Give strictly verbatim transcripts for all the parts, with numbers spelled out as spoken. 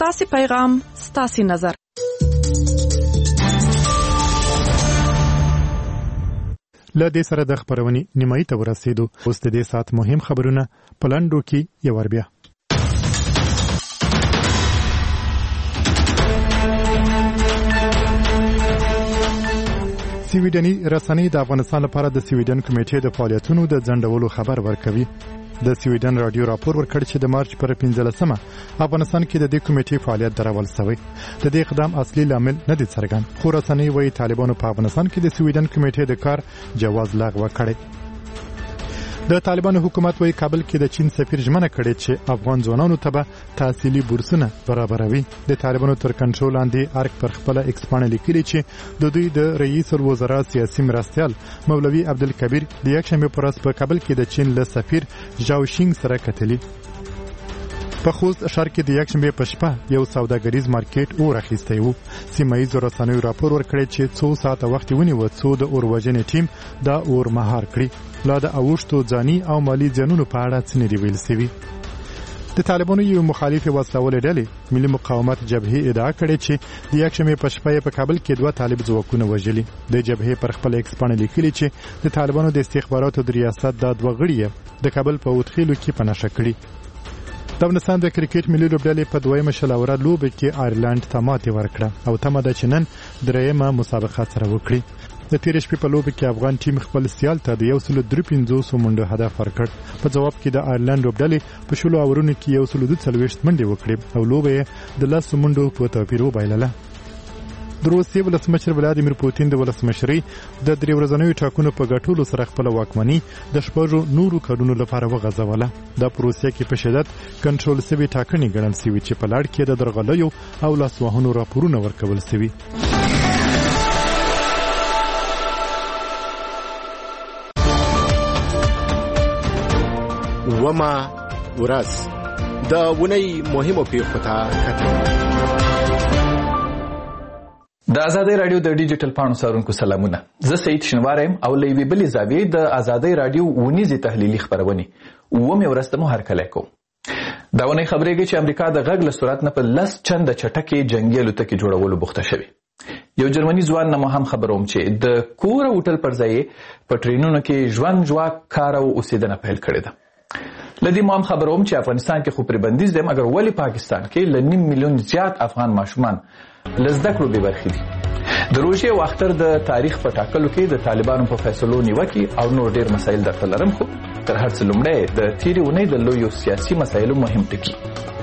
ستاسو پیغام، ستاسو نظر. له دې سره د خبرونې نیمایي ته ورسېدو. اوس د دې سات مهم خبرونه په لنډو کې یو ور بیا. سویډني رسنۍ د افغانستان لپاره د سویډن کمیټې د فعالیتونو د ځنډولو خبر ورکوي. د سویډن رادیو راپور ورکړ چې د مارچ پر پنځلسمه افغانستان کې د دې کمیټې فعالیت درول شوی. د دې اقدام اصلي لامل نه دی څرګند، خو رسنۍ وايي طالبانو په افغانستان کې د سویډن کمیټې د کار جواز لغوه کړی. د طالبانو حکومت وايي کابل کې د چین سفیر ژمنه کړې چې افغان ځوانانو ته به تحصیلي بورسونه برابروي. د طالبانو تر کنټرول لاندې ارګ پر خپل ایکس باندې لیکلي چې د دوی د رئیس الوزرا سیاسي مرستیال مولوي عبدالکبیر د یکشنبه پر ورځ په کابل کې د چین له سفیر ژاوشینګ سره کتلي. په خوست ښار کې د یکشنبه په شپه یو سوداګریز مارکیټ اور اخیستی و. سیمه ییزو رسنیو راپور ورکړی چې څو ساعته وخت ونیو څو د اور وژنې ټیم دا اور مهار کړي. لا د اوښتو ځاني او مالی زیانونو په اړه څه نه دی ویل سوي. د طالبانو یو مخالف وسلوالې ډلې ملي مقاومت جبهې ادعا کړې چې د یکشنبه په شپه په کابل کې دوه طالب ځواکونه وژلي. د جبهې پر خپل ایکس باندې لیکلي چې د طالبانو د استخباراتو د ریاست د دوه غړي د کابل په وټخیلو کې پناه کړي. د افغانستان د کرکټ ملي لوبډلې په دویمه شلوره لوبه کې آیرلند ته ماتې ورکړه او تمه ده چې نن درېیمه مسابقه سره وکړي. د تیر شپې په لوبه کې افغان ټیم خپل سیال ته د یو سل درې پنځوس منډو هدف ورکړ. په جواب کې د آیرلند لوبډلې په شلو اورونو کې یو سل دوه څلوېښت منډې وکړې او لوبه یې د لس منډو په توپیر وبایلله. د روسیې ولسمشر ولادیمیر پوتین د ولسمشرۍ د درې ورځنیو ټاکنو په ګټلو سره خپل واکمني د شپږو نورو کلونو لپاره وغځوله. دا په روسیه کې په شدت کنټرول شوي ټاکنې ګڼل شوي چې په لړ کې د درغلیو او لاسوهنو راپورونه ورکول شوي. وما ورځ د ونی مهمو پیښو ته کتل. د ازادۍ رادیو د ډیجیټل پاڼو څارونکو سلامونه. زه سعید شنوارم او له یوې بلې زاویې د ازادۍ رادیو ونیزې تحلیلي خپرونې اوومې ورځ ته مو هرکلی کوم. دا ونې خبرېږي چې امریکا د غږ له سرعت نه په لس چنده چټکې جنګي الوتکې جوړولو بوخته شوې. یو جرمني ځوان نه مو هم خبروم چې د کور او هوټل پر ځای په ټرینونو کې ژوند ژواک کار او اوسېدنه پیل کړې ده. له دې مو هم خبروم چې افغانستان کې خو پرې بندیز دی، مګر ولې پاکستان کې له نیم میلیون زیات افغان ماشومان له زده کړو بې برخې دي. د روژې او اختر د تاریخ په ټاکلو کې د طالبانو په فیصلو نیوکې او نور ډېر مسایل درته لرم، خو تر هر څه لومړی د تېرې اونۍ د لویو سیاسي مسایلو مهم ټکي.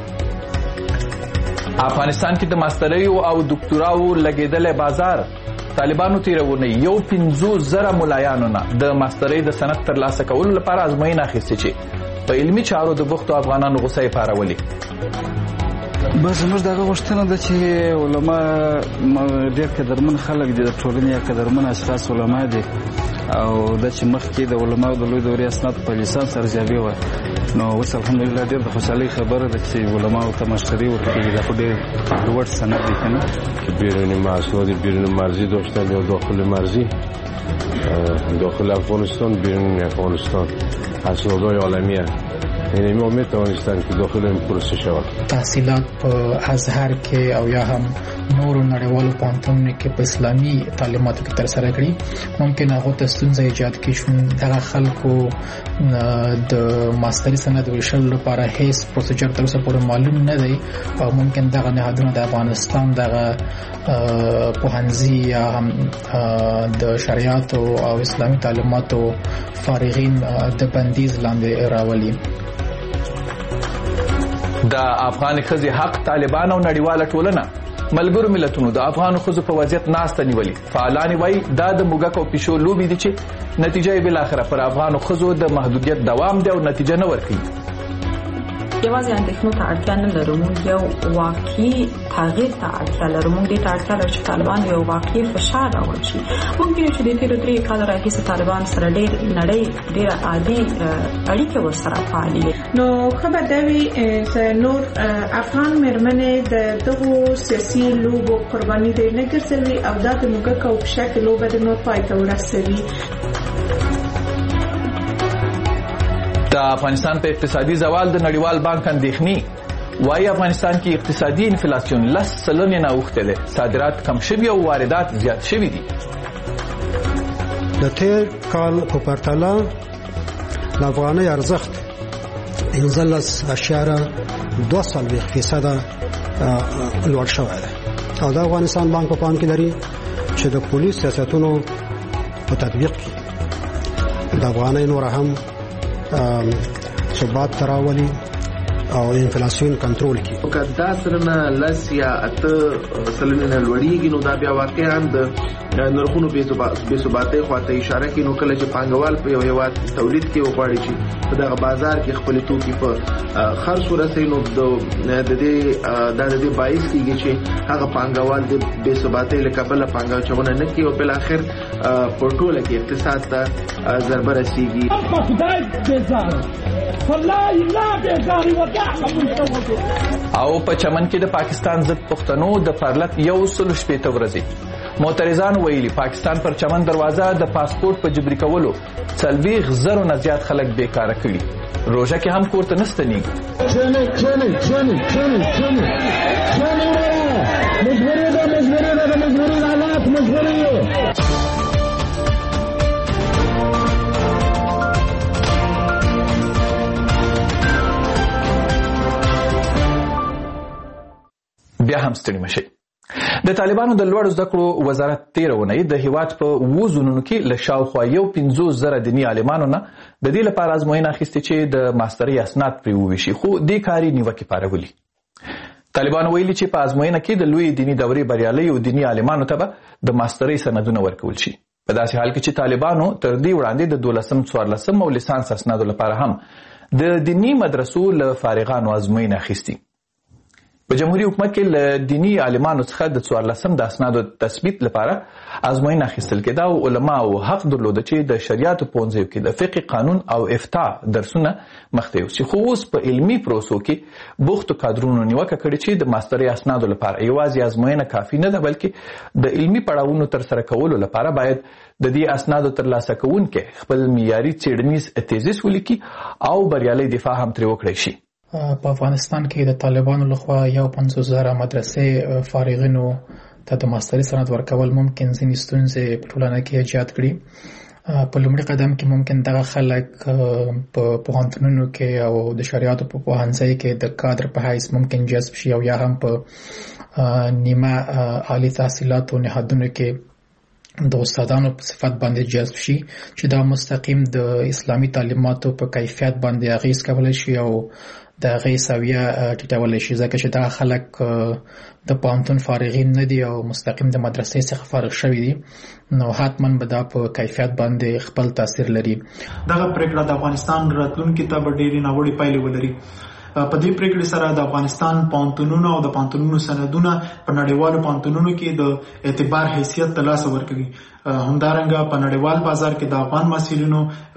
افغانستان کې د ماستریو او دکتوراو لګېدلی بازار. طالبانو تېره اونۍ یو پنځوس زره ملایانو نه د ماسترۍ د سند ترلاسه کولو لپاره ازموینه اخیستې چې په علمي چارو د بوختو افغانانو غوسه یې پارولې. بس زموږ دغه غوښتنه ده چې علما ډېر قدرمن خلک دي، د ټولنې یا قدرمن اشخاص علما دي او دا چې مخکې د علماو د لوی دورې اسناد په لیسانس ارزیابي وه، نو اوس الحمدلله ډېر د خوشحالۍ خبره ده چې علماو ته مشتری ورکوي. دا خو ډېر لوړ سند دی که نه. بیرون اسناد بیرون مرزی داشتن یا داخل مرزی، داخل افغانستان بیرون افغانستان اسنادهای عالمیه، یعنی ما میتوانستن که داخل این پروسه شود. تحصیلات په ازهر کې او یا هم نورو نړیوالو پوهنتونونو کې په اسلامي تعلیماتو کې ترسره کړي، ممکن هغو ته ستونزه ایجاد کړي. چون دغه خلکو د ماستري سند ویشلو لپاره هیڅ پروسیجر تر اوسه پورې معلوم نه دی او ممکن دغه نهادونه د افغانستان دغه پوهنځي یا هم د شریعتو او اسلامي تعلیماتو فارغین د بندیز لاندې راولي. د افغان ښځې حق طالبان او نړیواله ټولنه ملګرو ملتونو د افغان ښځو په وضعیت ناسته نیولي. فعالان وایي دا د موږک او پیشو لوبې دي چې نتیجه یې بالاخره پر افغانو ښځو د محدودیت دوام دی او نتیجه نه ورکوي. یوازې اندېښنو ته اړتیا نه لرو، موږ یو واقعي تغییر ته اړتیا لرو. موږ دې ته اړتیا لرو چې طالبان یو واقعي فشار راوړي شي. موږ وینو چې د تېرو درې کالو راهیسې طالبان سره ډېر نړۍ ډېره عادي اړیکې ورسره فعالې دي. نو ښه به دا وي چې نور افغان مېرمنې د دغو سیاسي لوبو قرباني دې نه ګرځوي او دا د موږک او پشک لوبه د نور پای ته ورسوي. د افغانستان په اقتصادي زوال د نړیوال بانک اندېښنې وايي افغانستان کې اقتصادي انفلاسیون لس سلنې نه اوښتی دی، صادرات کم شوي او واردات زیات شوي دي. د تیر کال په پرتله د افغانۍ ارزښت پنځلس اعشاریه دوه څلوېښت فیصده لوړ شوی دی او د افغانستان بانک په پام کې لري چې د پولیس سیاستونو په تطبیق کې د افغانۍ نور هم ثبات تراولي او انفلاسیون کنټرول کی. که دا سرنه لس یا اته سلنه لوړیږي نو دا بیا واقعا د نرخونو بې ثباتۍ خواته اشاره کوي. نو کله چې پانګوال په یو هېواد تولید کې وغواړي چې په دغه بازار کې خپلې توکي په خرڅ ورسوي نو د دې دا د دې باعث کېږي چې هغه پانګوال د بې ثباتۍ له کبله پانګونه نه کوي او بالاخر په ټوله کې اقتصاد ته ضربه رسېږي. او په چمن کې د پاکستان ضد پښتنو د پرلط یو سل شپېته ورځې معترضان ویلي پاکستان پر چمن دروازه د پاسپورت په جبري کولو څلوېښت زرو نه زیات خلک بیکاره کړي. روژه کې هم کور ته نه ستنېږي. بیا هم ستړي مشئ. د طالبانو د لوړو زده کړو وزارت تېره اونۍ د هېواد په اووه زونونو کې له شاوخوا یو پنځوس زره دیني عالمانو نه د دې لپاره ازموینه اخیستې چې د ماسترۍ اسناد پرې وویشي، خو دې کار یې نیوکې پارولي. طالبانو ویلي چې په ازموینه کې د لویې دیني دورې بریالیو دیني عالمانو ته به د ماسترۍ سندونه ورکول شي، په داسې حال کې چې طالبانو تر دې وړاندې د دولسم څوارلسم او لیسانس اسنادو لپاره هم د دیني مدرسو له فارغانو ازموینه اخیستې. په جمهوریت حکومت کې له دیني عالمانو څخه د څوارلسم د اسنادو تثبیت لپاره ازموینه اخیستل کېده او علماو حق درلوده چې د شریعت پوهنځیو کې د فقه، قانون او افتاء درسونه مخته یوسي. خو اوس په علمي پروسو کې بوختو کادرونو نیوکه کړې چې د ماسترۍ اسنادو لپاره یوازې ازموینه کافي نه ده، بلکې د علمي پړاوونو ترسره کولو لپاره باید د دې اسنادو ترلاسه کوونکي خپل معیاري څېړنیز تیزیس ولیکي او بریالۍ دفاع هم ترې وکړی شي. په افغانستان کې د طالبانو لخوا یو پنځوس زره مدرسې فارغینو ته د ماسترۍ سند ورکول ممکن ځینې ستونزې په ټولنه کې ایجاد کړي. په لومړي قدم کې ممکن دغه خلک په پوهنتونونو کې او د شریعتو په پوهنځي کې د کادر په حیث ممکن جذب شي او یا هم په نیمه عالی تحصیلاتو نهادونو کې د استادانو په صفت باندې جذب شي چې دا مستقیم د اسلامي تعلیماتو په کیفیت باندې اغیز کولی شي او د هغې سویه ټیټولی شي، ځکه چې دا خلک د پوهنتون فارغین نه دي او مستقیم د مدرسې څخه فارغ شوي دي، نو حتما به دا په کیفیت باندې خپل تاثیر لري. دغه پریکړه د افغانستان راتلونکي ته به ډېرې ناوړې پایلې ولري. په دې پریکړې سره د افغانستان پوهنتونونو او د پوهنتونونو سندونه په نړیوالو پوهنتونونو کې د اعتبار حیثیت ترلاسه ورکوي. همدارنګه په نړیوال بازار کې د افغان محصلینو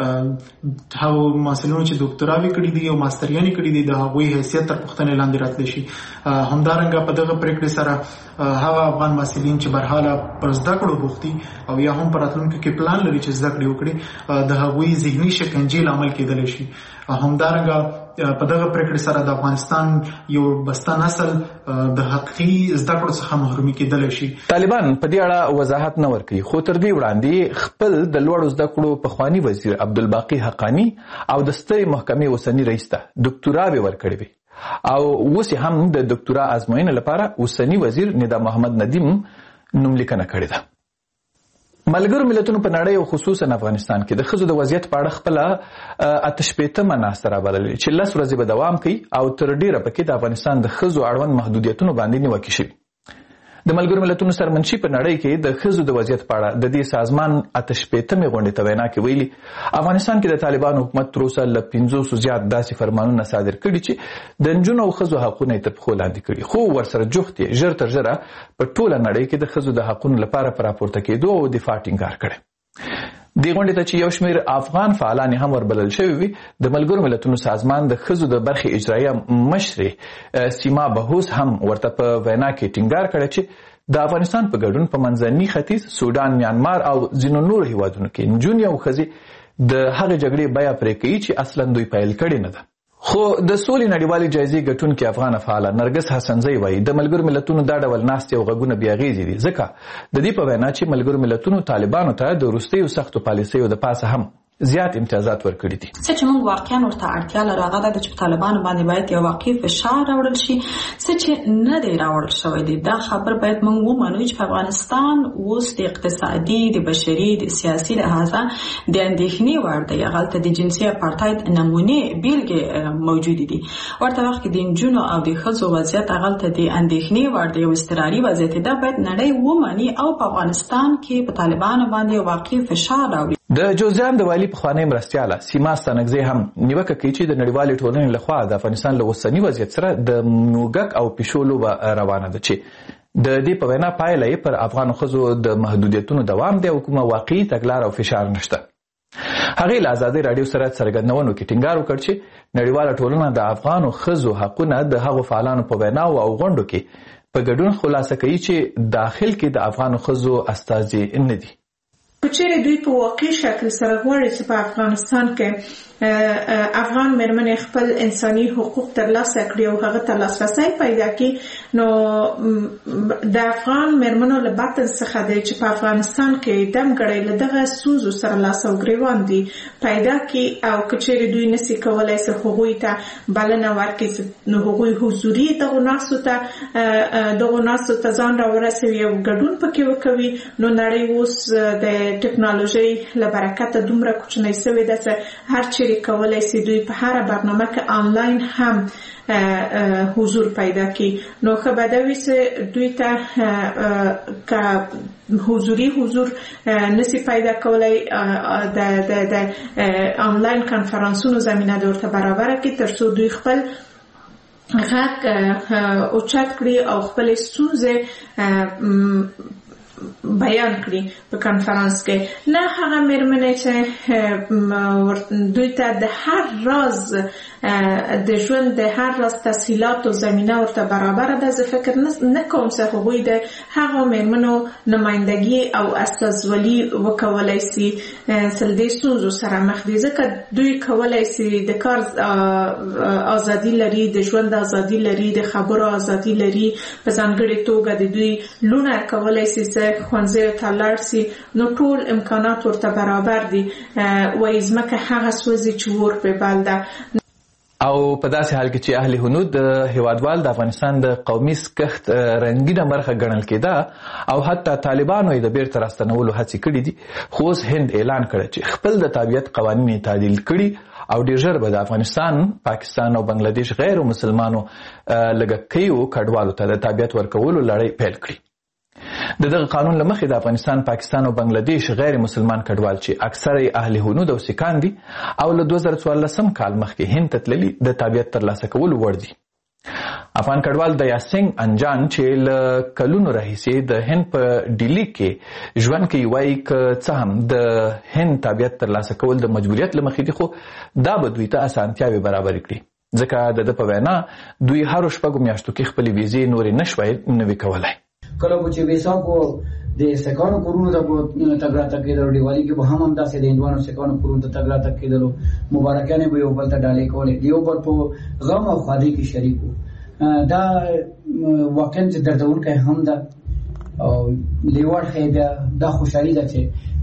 هغو محصلینو چې ډاکټراوي کړي دي او ماستریانې کړي دي د هغوی حیثیت تر پوښتنې لاندې راتلی شي. همدارنګه په دغه پریکړې سره هغه افغان محصلین چې برحاله پر زده کړو بوخت دي او یا هم په راتلونکي کې پلان لري چې زده کړې وکړي د هغوی ذهني شکنجې لامل کېدلی شي. همدارنګه په دغه پریکړې سره د افغانستان یو بسته نسل د حقیقي زده کړو څخه محرومي کېدلی شي. طالبان په دې اړه وضاحت نه ورکوي، خو تر دې وړاندې خپل د لوړو زده کړو پخواني وزیر عبدالباقي حقانی او د سترې محکمې اوسني رئیس ته ډاکټراوې ورکړې وې او اوس هم د ډاکټرا ازموینې لپاره اوسني وزیر ندا محمد ندیم نوملیکنه کړې ده. ملګرو ملتونو په نړۍ او خصوصا افغانستان کې د ښځو د وضعیت په اړه خپله اته شپېتمه ناسته رابللې چې لس ورځې به دوام کوي او تر ډېره پکې د افغانستان د ښځو اړوند محدودیتونو باندې نیوکې شوي. د ملګرو ملتونو سرمنشي په نړۍ کې د ښځو د وضعیت په اړه د دې سازمان اته شپېتمې غونډې ته وینا کې ویلي افغانستان کې د طالبانو حکومت تر اوسه له پنځوسو زیات داسې فرمانونه صادر کړي چې د نجونو او ښځو حقونه یې تر پښو لاندې کړي، خو ورسره جوخت یې ژر تر ژره په ټوله نړۍ کې د ښځو د حقونو لپاره په راپورته کېدو او دفاع ټینګار کړی. دې غونډې ته چې یو شمېر افغان فعالان هم وربلل شوي وي، د ملګرو ملتونو سازمان د ښځو د برخې اجرایه مشرې سیما بهوس هم ورته په وینا کې ټینګار کړی چې د افغانستان په ګډون په منځني ختیځ، سودان، میانمار او ځینو نورو هیوادونو کې نجونې او ښځې د هغې جګړې بیه پرې کوي چې اصلا دوی پیل کړې نه ده، خو د سولې نړیوالې جایزې ګټونکي افغان فعاله نرګس حسنزی وایي د ملګرو ملتونو دا ډول ناستې او غږونه بې اغېزې دي، ځکه د دې په وینا چې ملګرو ملتونو طالبانو ته د وروستیو سختو پالیسیو د پاسه هم زیات امتیازات ورکړي دي. څه چې موږ واقعا ورته اړتیا لرو هغه دا چې په طالبانو باندې باید یو واقعي فشار راوړل شي، څه چې نه دی راوړل شوی دی. دا خبر باید موږ ومنو چې په افغانستان اوس د اقتصادي، د بشري، د سیاسي لحاظه د اندېښنې وړ دی. هغلته د جنسي اپارټاید نمونې بیلګې موجودې دي. ورته وخت کې د نجونو او د ښځو وضعیت هغلته د اندېښنې وړ دی، یو اضطراري وضعیت دی. دا باید نړۍ ومني او په افغانستان کې په طالبانو باندې واقعي فشار راوړي. د جوزجان د والي پخوانی مرستیاله سیما ستانکزی هم نیوکه کوي چې د نړیوالې ټولنې لخوا د افغانستان له اوسني وضعیت سره د موږک او پیشو لوبه روانه ده چې د دې په وینا پایله یې پر افغان ښځو د محدودیتونو دوام دی او کومه واقعي تګلاره او فشار نشته. هغې له ازادۍ راډیو سره څرګندونو کې ټینګار وکړ چې نړیواله ټولنه د افغانو ښځو حقونه د هغو فعالانو په ویناو او غونډو کې په ګډون خلاصه کوي چې داخل کې د افغانو ښځو استازي نه دي. چیرې دوی په واقعي شکل سره غواړي چې په افغانستان کې افغان مېرمنې خپل انساني حقوق ترلاسه کړي او هغه ته لاسرسی پیدا کړي، نو د افغان مېرمنو له باطن څخه دی چې په افغانستان کې دمګړی له دغه ستونزو سره لاس او ګریوان دي پیدا کړي، او که چیرې دوی نسي کولی چې هغوی ته بلنه ورکړي نو هغوی حضوري دغو ناستو ته دغو ناستو ته ځان راورسوي او ګډون پکې وکوي. نو نړۍ اوس د ټکنالوژۍ له برکته دومره کوچنۍ سوې ده چې هر چیرې کولای شي دوی په هر برنامه کې آنلاین هم حضور پیدا کړي. نو ښه به دا وي چې دوی ته که حضوري حضور نسي پیدا کولای د د آنلاین کنفرانسونو زمینه د ورته برابره کړي تر څو دوی خپل غږ اوچت کړي او خپل ستونزې بیان کړي په کنفرانس کې. نه هغه مېرمنې چې دوی ته د هر راز د ژوند د هر راز تسهیلات او زمینه ورته برابره ده، زه فکر نه کوم چې هغوی د هغو مېرمنو نمایندګي او استازولي وکولای شي چې د ستونزو سره مخ دي، ځکه دوی کولای شي د کار ازادي لري، د ژوند ازادي لري، د خبرو ازادي لري. په ځانګړې توګه د دوی لونه کولای شي ښوونځیو ته لاړ شي، نو ټول امکانات ورته برابر دي. وایي ځمکه هغه سوځي چې اور پرې بل ده. او په داسې حال کې چې اهل هنود د هیوادوال د افغانستان د قومي کښت رنګینه برخه ګڼل کېده او حتی طالبانو یې د بیرته راستنولو هڅې کړې دي، خو اوس هند اعلان کړی چې خپل د تابعیت قوانین یې تعدیل کړي او ډېر ژر به د افغانستان، پاکستان او بنگلادیش غیر مسلمانو لږکیو کډوالو ته د تابعیت ورکولو لړۍ پیل کړي. د دغه قانون له مخې د افغانستان، پاکستان او بنگلادیش غیر مسلمان کډوال چې اکثر یې اهل هنود او سیکان دي او له دوه زره څوارلسم کال مخکې هند ته تللي د تابعیت ترلاسه کولو وړ دي. افغان کډوال دیاسنګ انجان چې له کلونو راهیسې د هند په ډیلي کې ژوند کوي وایي که څه هم د هند تابعیت ترلاسه کول د مجبوریت له مخې دي، خو دا به دوی ته اسانتیاوې برابرې کړي، ځکه د ده په وینا دوی هرو شپږو میاشتو کې خپلې ویزې نورې نشوی نوي کولی. کله چې ویسا کو د سکانو کورونو ته تګ راتګ کېدلو، ډیوالي کې به هم همداسې د هندوانو سکانو کورونو ته تګ راتګ کېدلو، مبارکانې به یو بل ته ډالۍ کولې، د یو بل په غم او ښادۍ کې شریک وو. دا واقعا چې دردونکی هم ده او لیوړ ښې بیا دا خوشحالي ده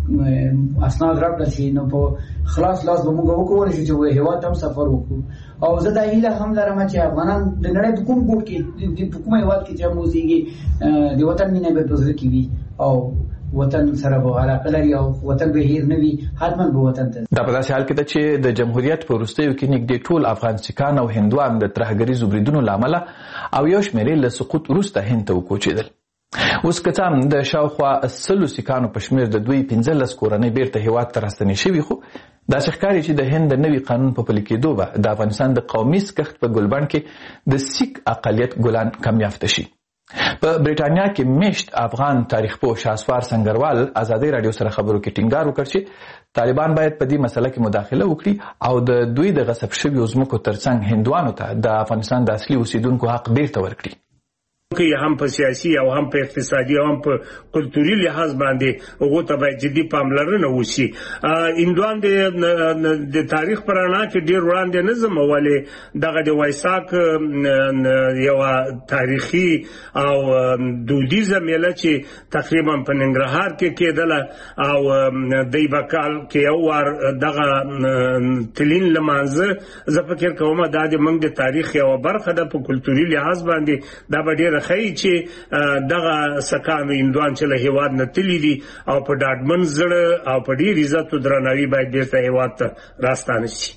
چې اسناد راکړل شي، نو په خلاص لاس به موږ وکولی شو چې هېواد ته هم سفر وکړو. او زه دا هیله هم لرم چې افغانان د نړۍ په کوم ګوټ کې په کوم هېواد کې چې هم اوسېږي د وطن مینه به په زړه کې وي او وطن سره به علاقه لري او وطن به هیر نه وي، حتما به وطن ته. دا په داسې حال کې ده چې د جمهوریت په وروستیو کې نږدې ټول افغان سیکان او هندوان د ترهګریزو بریدونو له امله او یو شمېرې له سقوط وروسته هند ته وکوچېدل. اوس که څه هم د شاوخوا سلو سیکانو په شمېر د دوی پنځلس کورنۍ بیرته هېواد ته راستنې شوي، خو داسې ښکاري چې د هند د نوي قانون په پلي کېدو به د افغانستان د قومي کښت په ګلبڼ کې د سیک اقلیت ګلان کم یافته شي. په بریټانیا کې میشت افغان تاریخ پوه شاسوار سنگروال ازادۍ راډیو سره خبرو کې ټینګار وکړ چې طالبان باید په دې مسله کې مداخله وکړي او د دوی د غصب شویو ځمکو ترڅنګ هندوانو ته د افغانستان د اصلي اوسیدونکو حق بیرته ورکړي. کې هم په سیاسي او هم په اقتصادي او هم په کلتوري لحاظ باندې هغه ته باید جدي پاملرنه وشي. هندوان د تاریخ پر اړه کې ډیر وړاندې نه زموالې دغه د وایساک یو تاریخي او دودیزه میله چې تقریبا په ننګرهار کې کېدله او د بکال کې یو وار دغه تلین لمانځه زه فکر کوم دا د موږ د تاریخ یو برخه ده په کلتوري لحاظ باندې دا به ډیره خی چې دغه سکان هندوان چې له هیواد نه تللی دي او په ډاډمن زړه او په ډیر عزت او درناوي باید بیرته هیواد ته راستانه شي.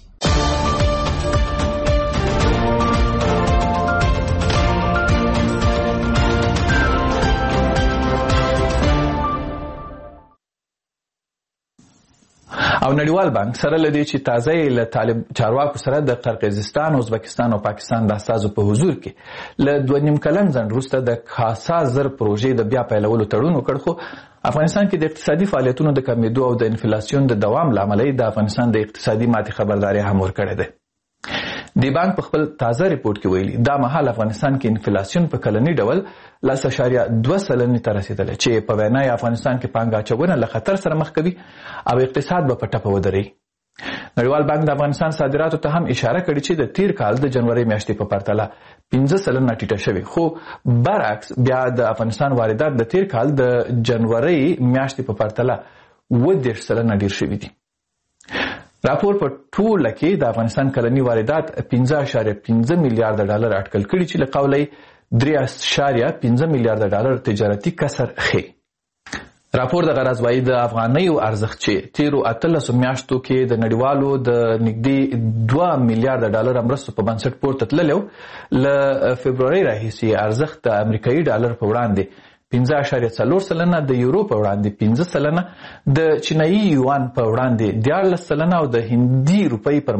او نړیوال بانک سره لدی چې تازه له طالب چارواکو سره د قرقیزستان، ازبکستان او پاکستان د اساسو په حضور کې له دوه نیم کلن ځنډ وروسته د خاصه زر پروژې د بیا پیلولو تړون وکړ، خو افغانستان کې د اقتصادي فعالیتونو د کمیدو او د انفلاسیون د دوام لامل د افغانستان د اقتصادي ماتې خبرداري هم ورکړې ده. دی بانک په خپل تازه ریپورت کې ویلي دا مهال افغانستان کې انفلاسیون په کلنی ډول لس اشاریه دوه سلنې ته رسیدلی چې په وینا یې افغانستان کې پانګه اچونه له خطر سره مخ کوي او اقتصاد به په ټپه ودرېږي. نړیوال بانک د افغانستان صادراتو ته هم اشاره کړې چې د تیر کال د جنوري میاشتې په پرتله پنځه سلنه ټیټه شوې، خو برعکس بیا د افغانستان واردات د تیر کال د جنوري میاشتې په پرتله اووه دېرش سلنه ډیر شوي دي. راپور په ټوله کې د افغانستان کلنی واردات پنځه اشاریه پنځه میلیارډ ډالر اټکل کړي چې له قوله درې اشاریه پنځه میلیارډ ډالر تجارتي کسر ښیي. راپور د غرض وايي د افغانیو ارزښت چې تیرو اتلسو میاشتو کې د نړیوالو د نږدې دوه میلیارډ ډالر مرستو په بنسټ پورته تللی و، له فبرورۍ راهیسې ارزښت د امریکایي ډالر په وړاندې پنځه اشاریه څلور سلنه، د یورو په وړاندې پنځه سلنه، د چینایي یوان په وړاندې دیارلس سلنه او د هندي روپۍ پر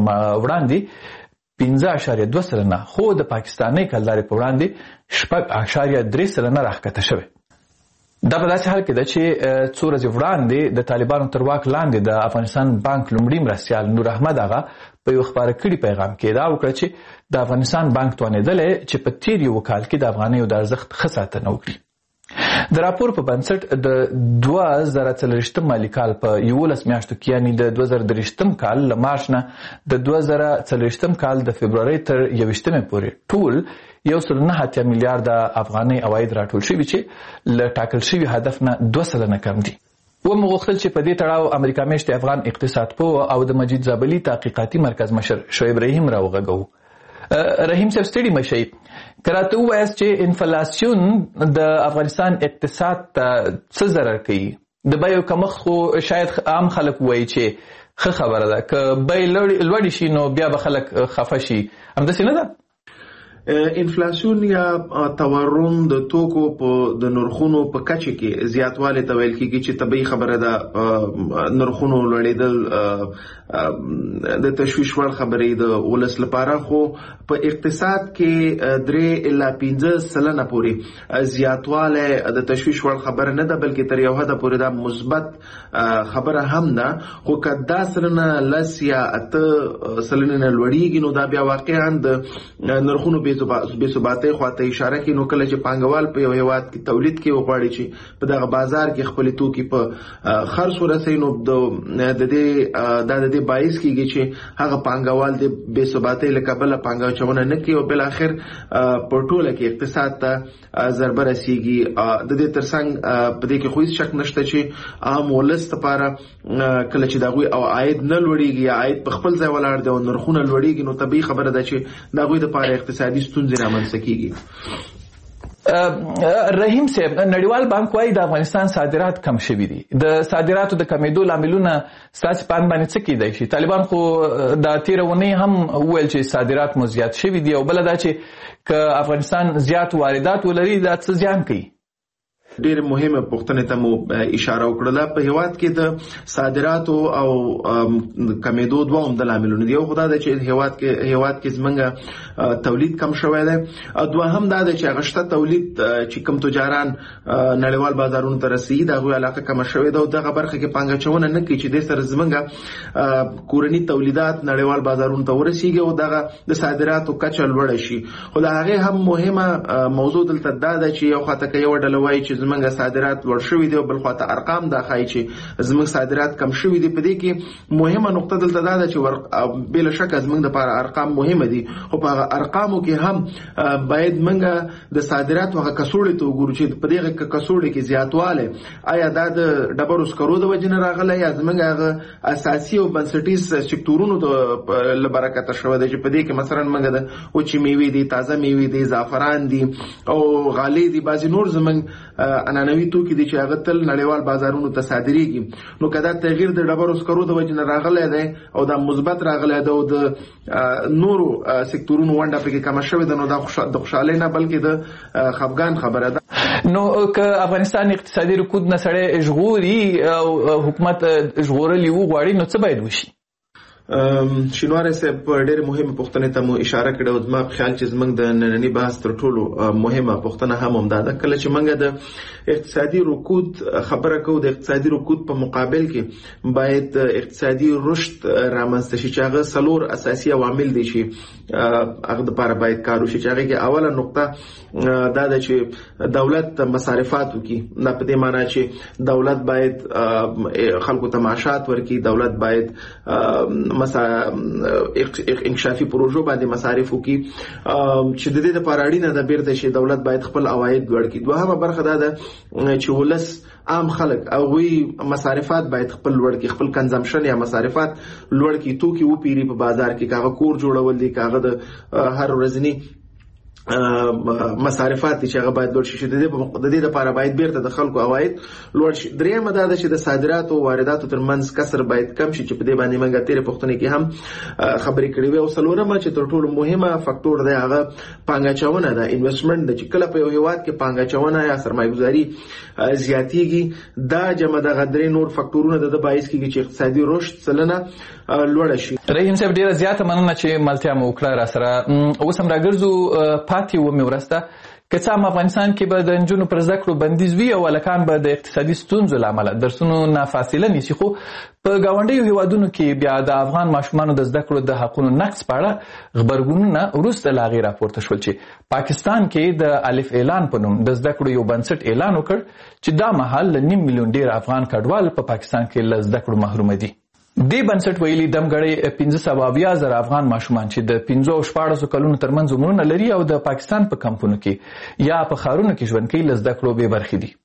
وړاندې پنځه اشاریه دوه سلنه، خو د پاکستاني کلدارې په وړاندې شپږ اشاریه درې سلنه راښکته شوې. دا په داسې حال کې ده چې څو ورځې وړاندې د طالبانو تر واک لاندې د افغانستان بانک لومړي مرستیال نور احمد آغا په یو خپاره کړي پیغام کې دا وکړه چې د افغانستان بانک توانېدلی چې په تیر یو کال کې د افغانیو د ارزښت ښه ساتنه وکړي. د راپور په بنسټ د دوه زره څلوېښتم مالي کال په یولس میاشتو کې یعنې د دوه زره دېرشتم کال له مارچ نه د دوه زره څلوېښتم کال د فبرورۍ تر یوویشتمې پورې ټول یو سل نه اتیا میلیارډه افغانۍ عواید راټول شوي چې له ټاکل شوي هدف نه دوه سلنه کم دي. ومو غوښتل چې په دې تړاو امریکا میشتې افغان اقتصاد پوه او د مجید زابلي تحقیقاتي مرکز مشر شعیب رحیم راوغږوو. رحیم صاحب ستړي مشئ، که راته ووایاست چې انفلاسیون د افغانستان اقتصاد ته څه ضرر کوي؟ د بیو کمښت خو شاید عام خلک ووایي چې ښه خبره ده، که بیې لوړې شي نو بیا به خلک خفه شي، همداسې نه ده؟ انفلاسیون یا تورم د توکو په د نرخونو په کچه کې زیاتوالی ته ویل کېږي چې طبیعي خبره ده. نرخونو لوړېدل د تشویش وړ خبرې د ولس لپاره، خو په اقتصاد کې درې الا پنځه سلنه پورې زیاتوالی د تشویش وړ خبره نه ده، بلکې تر یو حده پورې دا مثبت خبره هم ده. خو که دا سلنه لس یا اته سلنې نه لوړېږي نو دا بیا واقعا د نرخونو بې ثباتۍ خواته اشاره کوي. نو کله چې پانګوال په یو هیواد کې تولید کې وغواړي چې په دغه بازار کې خپلې توکي په خرڅ ورسوي نو د دې دا د دې باعث کېږي چې هغه پانګوال د بې ثباتۍ له کبله پانګه اچونه نه کوي او بالاخر په ټوله کې اقتصاد ته ضربه رسېږي. د دې ترڅنګ په دې کې خو هېڅ شک نشته چې عام ولس لپاره کله چې د هغوی او عاید نه لوړېږي یا عاید په خپل ځای ولاړ دی او نرخونه لوړېږي نو طبیعي خبره ده چې د هغوی لپاره اقتصادي ستونزې رامنځته کېږي. رحیم صاحب، نړیوال بانک وايي د افغانستان صادرات کم شوي دي. د صادراتو د کمیدو لاملونه ستاسې په اند باندې څه کیدای شي؟ طالبان خو د تېره اونۍ هم وویل چې صادرات مو زیات شوي دي، او بله دا چې که افغانستان زیات واردات ولري دا څه زیان کوي؟ ډېر مهمه پوښتنه ته مو اشاره وکړه. په هیواد کې د صادراتو او کمیدو دوه عمده لاملونه دي. یو خدای د چې هیواد کې هیواد کې زمونږ تولید کم شوی دی، او دوهم دا د چې هغه شته تولید چې کم تجاران نړیوال بازارونو ته رسیږي د هغوی علاقه کمه شوې ده، او دغه برخه کې پانګه اچونه نه کوي چې دې سره زمونږ کورني تولیدات نړیوال بازارونو ته ورسیږي او دغه د صادراتو کچه لوړه شي. خو د هغې هم مهمه موضوع دلته دا ده چې یو خواته که یوه ډله وایي چې زمونږ صادرات لوړ شوي دي او بل خواته ارقام دا ښایي چې زمونږ صادرات کم شوي دي. په دې کې مهمه نقطه دلته دا ده چې بلا شکه زمونږ دپاره ارقام مهمه دي، خو په هغه ارقامو کې هم باید موږ د صادراتو هغه کڅوړې ته وګورو چې په دغه کڅوړې کې زیاتوالی آیا دا د ډبرو سکرو د وجې نه راغلی یا زموږ هغه اساسي او بنسټیز سکتورونو له برکته شوی دی، چې په دې کې مثلا موږ د وچې میوې دي، تازه میوې دي، زعفران دي او غالۍ دي، بعضې نور زموږ عنعنوي توکي دي چې هغه تل نړیوال بازارونو ته صادریږي. نو که دا تغییر د ډبرو سکرو د وجې نه راغلی دی او دا مثبت راغلی دی او د نورو سکتورونو ونډه پکې کمه شوې ده، نو دا د خوشحالۍ نه بلکې د خفګان خبره ده. نو که افغانستان اقتصادي رکود نه سړی ژغوري او حکومت ژغورل یې وغواړي نو څه باید وشي؟ شینواری صاحب ډېرې مهمه پوښتنې ته مو اشاره کړې او زما په خیال چې زموږ د ننني بحث تر ټولو مهمه پوښتنه هم همدا ده. کله چې موږ د اقتصادي رکود خبره کوو، د اقتصادي رکود په مقابل کې باید اقتصادي رشد رامنځته شي چې هغه څلور اساسي عوامل دي چې هغه دپاره باید کار وشي، چې هغې کې اوله نقطه دا ده چې دولت مصارفات وکړي. دا په دې معنی چې دولت باید خلکو ته معاشات ورکړي، دولت باید انکشافي پروژو باندې مصارف وکړي چې د دې لپاره اړینه ده بیرته چې دولت باید خپل عواید لوړ کړي. دوهمه برخه دا ده چې ولس عام خلک هغوی مصارفات باید خپل لوړ کړي، خپل کنزمپشن یا مصارفات لوړ کړي، توکي وپیري په بازار کې، که هغه کور جوړول دي، که هغه د هر ورځني مصارفات دي چې هغه باید لوړ شي. د دې لپاره باید بیرته د خلکو عواید لوړ شي. دریمه دا ده چې د صادراتو او وارداتو ترمنځ کسر باید کم شي، چې په دې باندې موږ تېرې پوښتنې کې هم خبرې کړې وې. او څلورمه چې تر ټولو مهمه فکتور دی هغه پانګه اچونه ده، انویسټمنټ ده، چې کله په یو هېواد کې پانګه اچونه یا سرمایه‌ګذاري زیاتېږي دا جمع دغه درې نور فکتورونه د ده باعث کېږي چې اقتصادي رشد سلنه لوړه شي. رحیم صاحب ډېره زیاته مننه چې ملتیا مو وکړه را سره. اوس هم راګرځو پاتې ومې ورسته که څه هم افغانستان کې به د نجونو پر زده کړو بندیز وي او هلکان به د اقتصادي ستونزو له امله درسونو نه فاصله نیسي، خو په ګاونډیو هیوادونو کې بیا د افغان ماشومانو د زده کړو د حقونو نقض په اړه غبرګونونه وروسته له هغې راپورته شول چې پاکستان کې د الف اعلان په نوم د زده کړو یو بنسټ اعلان وکړ چې دا مهال له نیم میلیون ډېر افغان کډوال په پاکستان کې له زده کړو محرومه دي. دې بنسټ ویلي دمګړی پنځه سوه اویا زره افغان ماشومان چې د پنځو او شپاړسو کلونو ترمنځ عمرونه لري او د پاکستان په کمپونو کې یا په ښارونو کې ژوند کوي له زده کړو بې برخې دي.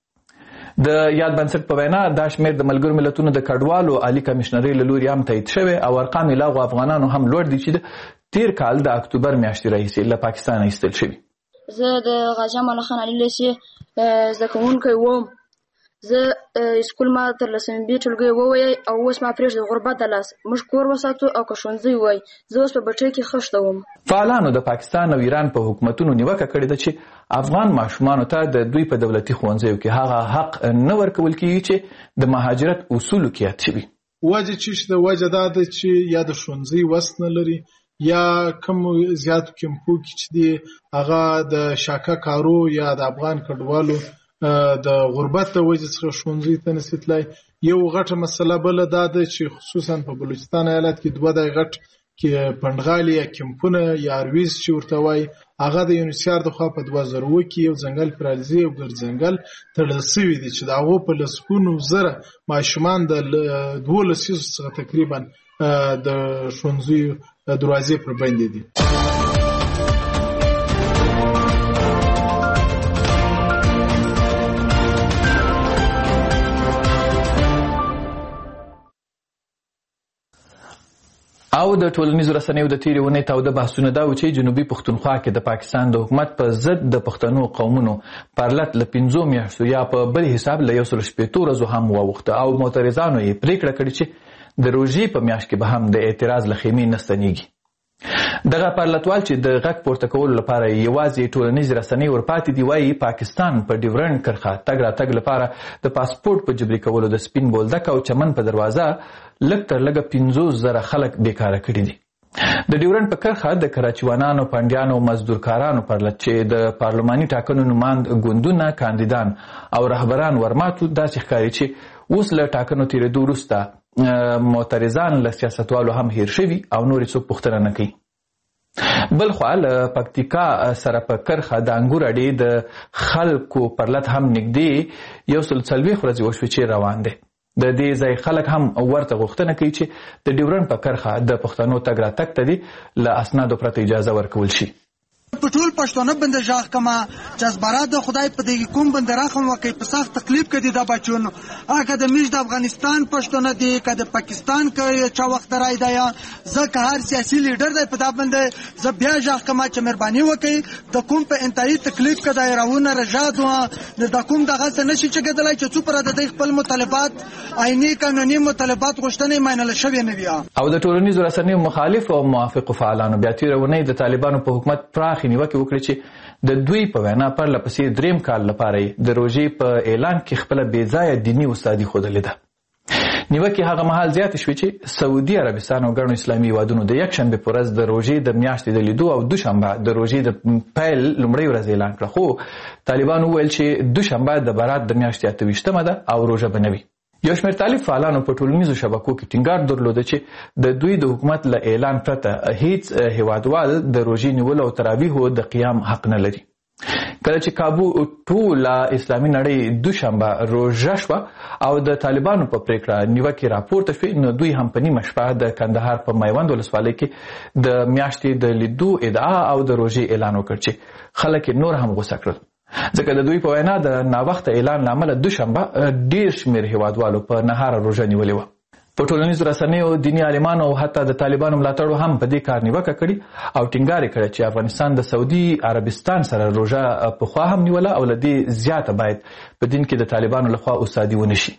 د یاد بنسټ په وینا دا شمېر د ملګرو ملتونو د کډوالو عالي کمیشنرۍ له لوري هم تایید شوی او ارقام یې له هغو افغانانو هم لوړ دي چې د تېر کال د اکتوبر میاشتې راهیسې له پاکستانه ایستل شوي. زه د غازي امان الله خان علي لیسې زده کوونکی وم. زه اسکول ما تر لسمې بي ټولګۍ ووایي او اوس ما پرېږده غربت د لاس موږ کور وساتو او که ښوونځی وای زه اوس په بټۍ کې خښته وم. فعالانو د پاکستان او ایران په حکومتونو نیوکه کړې ده چې افغان ماشومانو ته د دوی په دولتي ښوونځیو کې هغه حق نه ورکول کېږي چې د مهاجرت اصولو کې یاد شوي. وجه چې د وجه دا ده چې یا د ښوونځي وس نه لري یا کم زیاتو کمپو کې چې دی هغه د شاکه کارو یا د افغان کډوالو د غربت د وجې څخه ښوونځي ته نشي تللی. یو غټه مسله بله دا ده چې خصوصا په بلوچستان ایالت کې دوه دی غټ کې پنډغالي یا کمپونه یا ارویز چې ورته وایي هغه د یونیسیار د خوا په دوه زره اووه کې یو ځنګل پرالزي او ګرځنګل تړل سوي دي چې د هغو په لسګونو زره ماشومان د دوه لسیزو څخه تقریبا د ښوونځیو دروازې پر بندې دي. او د ټولنیزو رسنیو د تېرې اونۍ تاوده بحثونه دا و چې جنوبي پښتونخوا کې د پاکستان د حکومت په ضد د پښتنو قومونو پرلت له پنځو میاشتو یا په بل حساب له یو سل شپېتو ورځو هم واوښته او معترضانو یې پرېکړه کړې چې د روژې په میاشت کې به هم د اعتراض له خیمې نه ستنېږي. دغه پرلتوال چې د غږ پورته کولو لپاره یوازې ټولنیز رسنۍ ورپاتې دي وایي پاکستان په ډیورنډ کرښه تګ راتګ لپاره د پاسپورټ په جبري کولو د سپین بولدک او چمن په دروازه لږ تر لږه پنځوس زره خلک بیکاره کړي دي. د ډیورنډ په کرښه د کراچیوانانو، پنډیانو او مزدورکارانو پرلت چې د پارلماني ټاکنو نماند ګوندونه، کاندیدان او رهبران ورماتو داسې ښکاري چې اوس له ټاکنو تېرېدو وروسته معترضان له سیاستوالو هم هیر شوي او نور څوک پوښتنه نه کوي. بل خوا له پکتیکا سره په کرښه د انګور اډې د خلکو پرلت هم نږدې یو سل څلوېښت ورځې وشوې چې روان دی. د دې ځای خلک هم ورته غوښتنه کوي چې د ډیورنډ په کرښه د پښتنو تګ راتګ ته دې له اسنادو پرته اجازه ورکول شي. په ټول پښتانه باندې ژغ کما چې زبرات د خدای په دې کوم باندې راخم وکي په سخت تکلیف کې د بچون هغه د میش د افغانستان پښتانه دي که د پاکستان کې چا وخت راي دی ځکه هر سیاسي لیډر دی په دا باندې زه بیا ژغ کما چې مهرباني وکړي د کوم په انتهایی تکلیف کې د راونه رجاد د کوم دغه څه نشي چې کېدلای چې څو پر د خپل مطالبات عیني قانوني مطالبات غوښتنې مینل شوی نه بیا. او د ټولنیزو رسنیو مخالف او موافق فعالانو بیا تیرونی د طالبانو په حکومت پراخ نیوکه وکړي چې د دوی په وینا پرله پسې دریم کال لپاره د روژې په اعلان کې خپله بې ځایه دیني استادي ښودلې ده. نیوکې هغه مهال زیاتې شوې چې سعودي عربستان او ګڼو اسلامي هیوادونو د یکشنبې په ورځ د روژې د میاشتې د لیدو او دوشنبه د روژې د پیل لومړۍ ورځ اعلان کړه، خو طالبانو وویل چې دوشنبه د برات د میاشتې اته ویشتمه ده او روژه به نه وي. یو شمېر طالب فعالانو په ټولنیزو شبکو کې ټینګار درلوده چې د دوی د حکومت له اعلان پرته هیڅ هیوادوال د روژې نیولو او تراویحو د قیام حق نه لري. کله چې کابو ټوله اسلامي نړۍ دوشنبه روژه شوه او د طالبانو په پریکړه نیوکې راپورته شوې، نو دوی هم په نیمه شپه د کندهار په میوند ولسوالۍ کې د میاشتې د لیدو ادعا او د روژې اعلان وکړ چې خلک نور هم غوسه کړل، ځکه د دوی په وینا د ناوخته اعلان له امله دوشنبه ډېر شمېر هیوادوالو په نهاره روژه نیولې وه. په ټولنیزو رسنیو دیني عالمانو او حتی د طالبانو ملاتړو هم په دې کار نیوکه کړې او ټینګار یې کړی چې افغانستان د سعودي عربستان سره روژه پخوا هم نیوله او له دې زیاته باید په دین کې د طالبانو لخوا استادي ونه شي.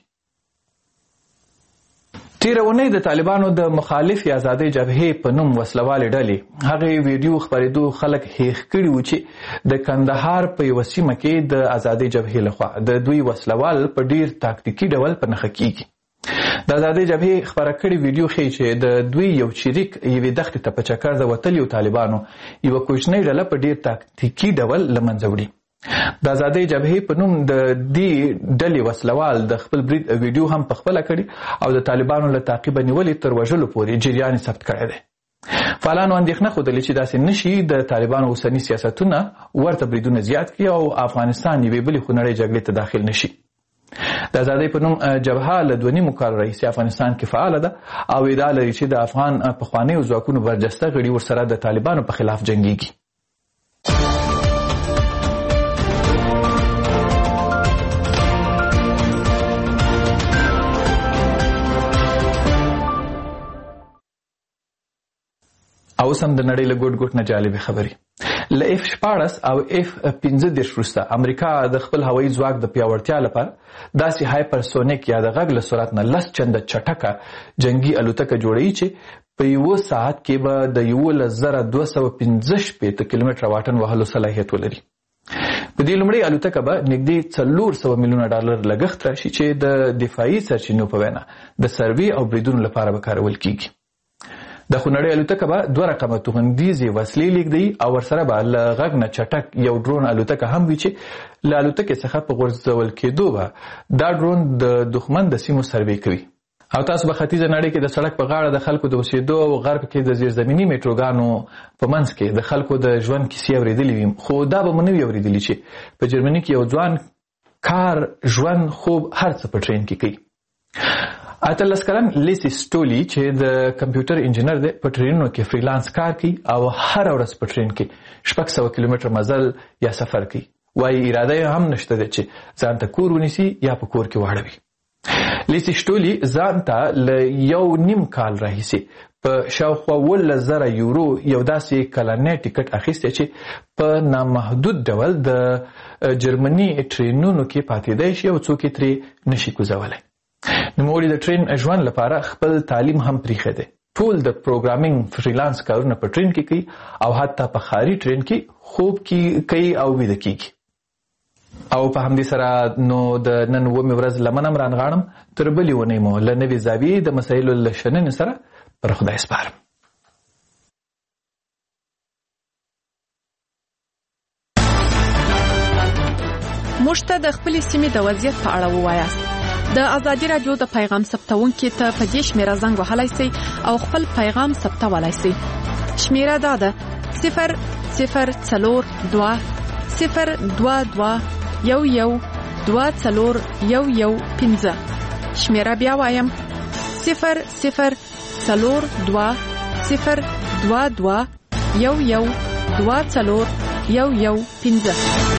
تیره اونۍ د طالبانو د مخالفې ازادۍ جبهې په نوم وسلوالې ډلې هغې ویډیو خپرېدو خلک هیښ کړي وو چې د کندهار په یوه سیمه کې د ازادۍ جبهې لخوا د دوی وسلوال په ډیر تاکتیکي ډول په نښه کیږي. د ازادۍ جبهې خپره کړې ویډیو ښیي چې د دوی یو چریک یوې دښتې ته په چکر د وتلیو طالبانو یوه کوچنۍ ډله په ډیر تاکتیکي ډول له منځه وړي. د ازادۍ جبهې په نوم د دې ډلې وسلوال د خپل برید ویډیو هم پخپله کړي او د طالبانو له تعقیبه نیولې تر وژلو پورې جریان یې ثبت کړی دی. فعالانو اندېښنه ښودلې چې داسې نشي د طالبانو اوسني سیاستونه ورته بریدونه زیات کړي او افغانستان یوې بلې خونړۍ جګړې ته داخل نشي. د ازادۍ په نوم جبهه له دوه نیمو کالو راهیسې افغانستان کې فعاله ده او ادعا لري چې د افغان پخوانیو ځواکونو برجسته غړي ورسره د طالبانو په خلاف جنګیږي. او سم د نړۍ له ګوټ ګوټ نه جالبې خبرې. له اف شپاړس او اف پنځه دېرش وروسته امریکا د خپل هوایي ځواک د پیاوړتیا لپاره داسې هایپرسونیک یا د غږ له سرعت نه لس چنده چټکه جنګي الوتکه جوړوي چې په یوه ساعت کې به د یولس زره دوه سوه پنځه شپېته کیلومتره واټن وهلو صلاحیت ولري. په دې لومړۍ الوتکه به نږدې څلور سوه میلیونه ډالر لګښت راشي چې د دفاعي سرچینو په وینا د سروې او بریدونو لپاره به کارول کیږي. د خونړۍ الوتکه به دوه رقمه توغندیزې وسلې لیږدوي او ورسره به له غږ نه چټک یو ډرون الوتکه هم وي چې له الوتکې څخه په غورځول کېدو به دا ډرون د دښمن د سیمو سروې کوي. او تاسو به ختیځه نړۍ کې د سړک په غاړه د خلکو د اوسېدو او غرب کې د زیرزمیني میټروګانو په منځ کې د خلکو د ژوند کیسې اورېدلې وي، خو دا به مو نه وي اورېدلي چې په جرمني کې یو ځوان کار ژوند خوب هر څه په ټرین کې کوي. اتلس کلن لیسی سټولي چې د کمپیوټر انجینر دی په ټرینونو کې فریلانس کار کوي او هر ورځ په ټرین کې شپږ سوه کیلومتر مزل یا سفر کوي. وایي اراده یې هم نشته دی چې ځان ته کور ونیسي یا په کور کې واړوي. لیسی سټولي ځان ته له یو نیم کال راهیسې په شاوخوا اوولس زره یورو یو داسې کلنی ټکټ اخیستی چې په نامحدود ډول د جرمني ټرینونو کې پاتېدی شي او څوک یې ترې نشي کوزولی. نوموړي د ټرین ژوند لپاره خپل تعلیم هم پریښی دی. ټول د پروګرامینګ فریلانس کارونه په ټرین کې کوي او حتی په خاري ټرین کې خوب کې کوي او ویده کیږي. او په همدې سره نو د نن اوومې ورځ لمنه م رانغاړم، تر بلې اونۍ مو له نوې زاویې د مسایلو له شننې سره پر خدای سپارم. موږ ته د خپلې سیمې د وضعیت په اړه ووایاست. د ازادي راډیو د پیغام ثبتونکي ته په دې شمیره زنګ وهلی سئ او خپل پیغام ثبتولی سئ. شمیره دا ده صفر صفر څلور دوه صفر دوه دوه یو یو دوه څلور یو یو پنځه. شمیره بیا وایم صفر صفر څلور دوه صفر دوه دوه یو یو دوه څلور یو یو پنځه.